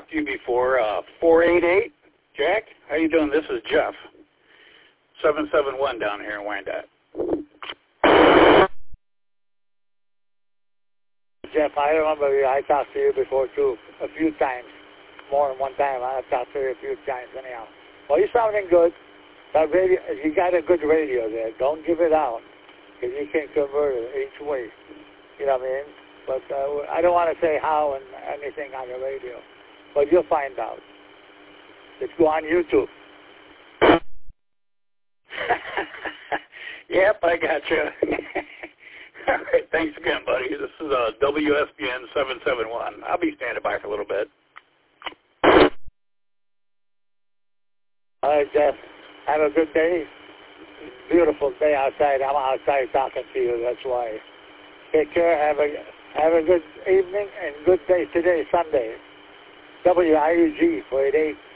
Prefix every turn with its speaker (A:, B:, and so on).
A: talked to you before. 488, Jack. How you doing? This is Jeff. 771 down here in Wyandotte.
B: Jeff, I remember I talked to you before too, a few times, more than one time. I've talked to you a few times anyhow. Well, you're sounding good. That radio, you got a good radio there. Don't give it out, because you can convert it each way. You know what I mean? But I don't want to say how and anything on the radio, but you'll find out. Just go on YouTube.
A: Yep, I got you. All right, thanks again, buddy. This is WSBN 771. I'll be standing by for a little bit.
B: All right, Jeff. Have a good day. Beautiful day outside. I'm outside talking to you. That's why. Take care. Have a good evening and good day today, Sunday. WIUG 488.